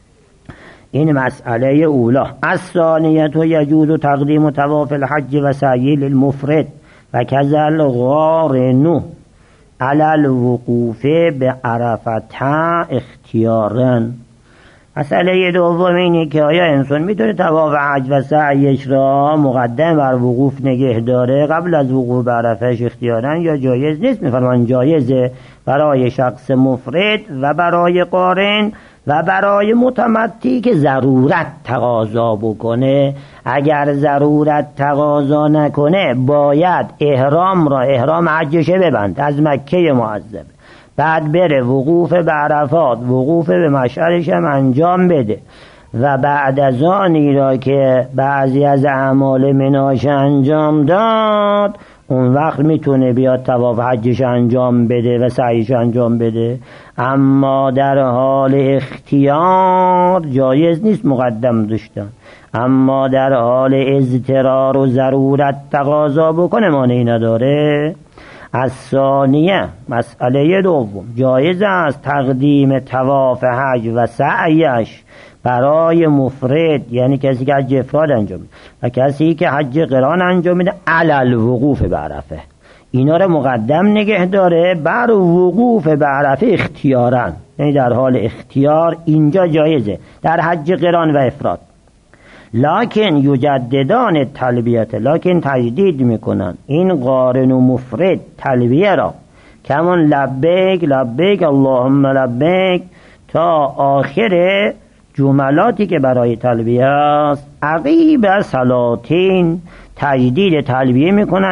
این مسئله اولا. الثانیه یجوز تقدیم طواف الحج و سعی للمفرد و کذا القارن علی الوقوف بعرفه اختیارا. مسئله دوم اینه که آیا انسان میتونه طواف حج و سعیش را مقدم بر وقوف نگه داره قبل از وقوف به عرفهش اختیارا یا جایز نیست؟ میفرمان جایزه برای شخص مفرد و برای قارن و برای متمتی که ضرورت تقاضا بکنه. اگر ضرورت تقاضا نکنه باید احرام حجشه ببند از مکه معظمه، بعد بره وقوف به عرفات، وقوف به مشعرش هم انجام بده و بعد از آنی را که بعضی از اعمال مناش انجام داد اون وقت میتونه بیاد طواف حجش انجام بده و سعیش انجام بده. اما در حال اختیار جایز نیست مقدم داشتن، اما در حال اضطرار و ضرورت تقاضا بکنه مانعی نداره. الثانیه، مسئله دوم، جایز است تقدیم طواف حج و سعیش برای مفرد، یعنی کسی که حج افراد انجام میده و کسی که حج قران انجام میده، علی الوقوف به عرفه، اینا رو مقدم نگه داره بر وقوف به عرفه اختیارا، یعنی در حال اختیار اینجا جایزه در حج قران و افراد. لکن یجددان تلبیت، لکن تجدید میکنن این قارن و مفرد تلبیه را، کمان لبیک لبیک اللهم لبیک تا آخر جملاتی که برای تلبیه است. عقیب صلاتین تجدید تلبیه میکنن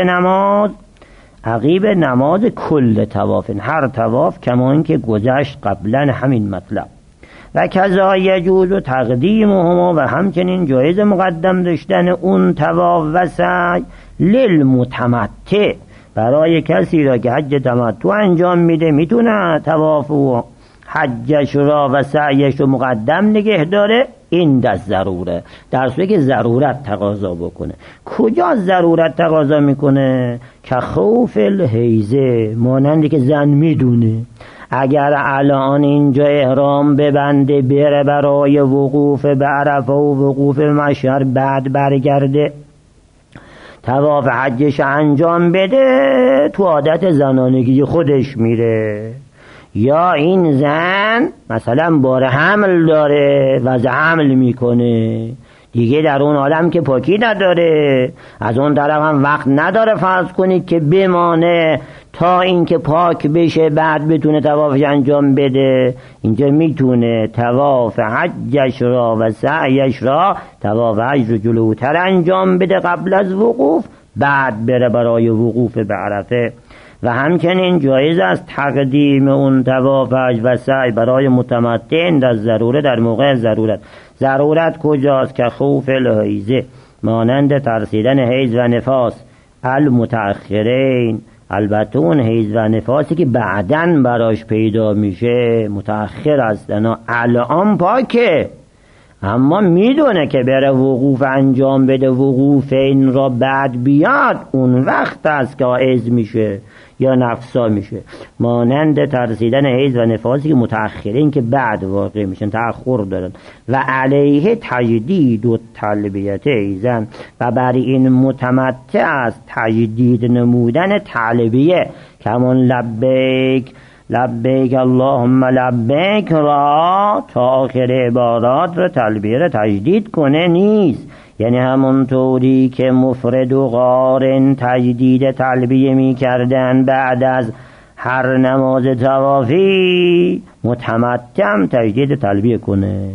عقیب نماز کل طواف، هر طواف کمان که گذشت قبلا همین مطلب. و کذا یجوز تقدیمهما، و همچنین جایز مقدم داشتن اون طواف و سعی للمتمتع، برای کسی را که حج تمتع انجام میده میتونه طواف و حجش را و سعیش رو مقدم نگه داره این دست ضروره، در صورتی که ضرورت تقاضا بکنه. کجا ضرورت تقاضا میکنه؟ که خوف الحیزه، مانندی که زن میدونه اگر الان اینجا احرام ببنده بره برای وقوف به عرفه و وقوف مشعر، بعد برگرده طواف حجش انجام بده تو عادت زنانگی خودش میره. یا این زن مثلا بار حمل داره و حمل میکنه دیگه، در اون عالم که پاکی نداره، از اون طرف هم وقت نداره فرض کنید که بمانه تا اینکه پاک بشه بعد بتونه طوافش انجام بده. اینجا میتونه طواف حجش را و سعیش را، طواف حج رو جلوتر انجام بده قبل از وقوف، بعد بره برای وقوف به عرفه. و همچنین جایز است تقدیم اون طواف حج و سعی برای متمتع در ضروره، در موقع ضرورت. ضرورت کجاست؟ که خوف الحیزه، مانند ترسیدن حیض و نفاس، المتأخرین. البته اون حیض و نفاسی که بعداً براش پیدا میشه متأخر است، الان پاکه اما میدونه که بره وقوف انجام بده، وقوف این را بعد بیاد، اون وقت است که حیض میشه یا نفسا میشه. مانند ترسیدن حیض و نفاسی که متأخرین که بعد واقع میشن، تأخر دارن. و علیه تجدید و تلبیت ایزن، و برای این متمتع است تجدید نمودن تلبیه، کمان لبیک لبیک اللهم لبیک را تا آخر عبارات را تلبیه را تجدید کنه نیست. یعنی همونطوری که مفرد و قارن تجدید تلبیه می کردن بعد از هر نماز طوافی، متمتع تجدید تلبیه کنه.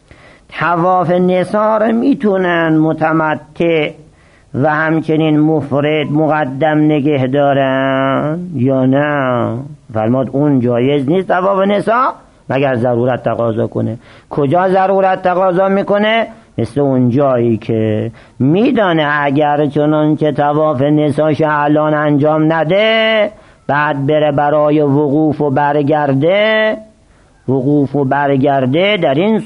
طواف نثار میتونن متمتع و همچنین مفرد مقدم نگه دارن یا نه؟ فرماد اون جایز نیست طواف نثار مگر ضرورت تقاضا کنه. کجا ضرورت تقاضا میکنه؟ مثل اون جایی که میدانه اگر چنانچه طواف نثارش الان انجام نده بعد بره برای وقوف و برگرده،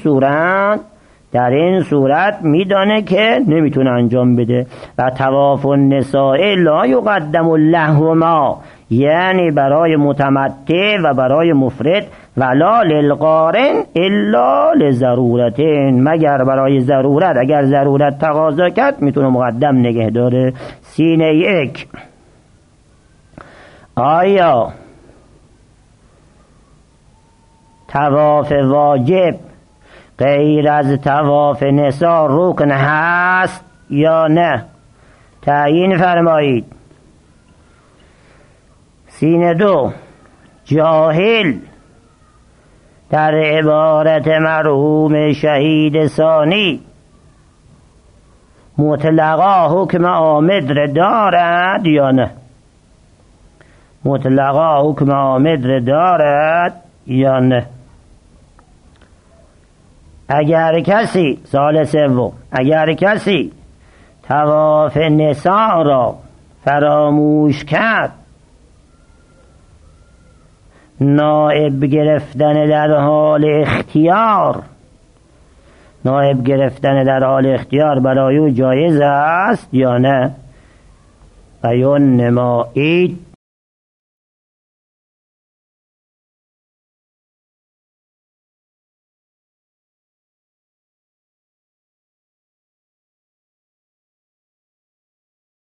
در این صورت میدانه که نمیتونه انجام بده. و طواف النساء لا یقدم لهما، یعنی برای متمتع و برای مفرد، ولا للقارن الا لضرورتین، مگر برای ضرورت، اگر ضرورت تقاضا کرد میتونه مقدم نگه داره. سینه یک، آیا طواف واجب غیر از طواف نساء رکن هست یا نه؟ تعیین فرمایید. سینه دو، جاهل در عبارت مرحوم شهید ثانی مطلقا حکم عامد را دارد یا نه؟ مطلقا حکم عامد را دارد یا نه؟ اگر کسی، سال سوم، اگر کسی طواف نساء را فراموش کرد، نائب گرفتن در حال اختیار برای او جایز است یا نه؟ بیان نمایید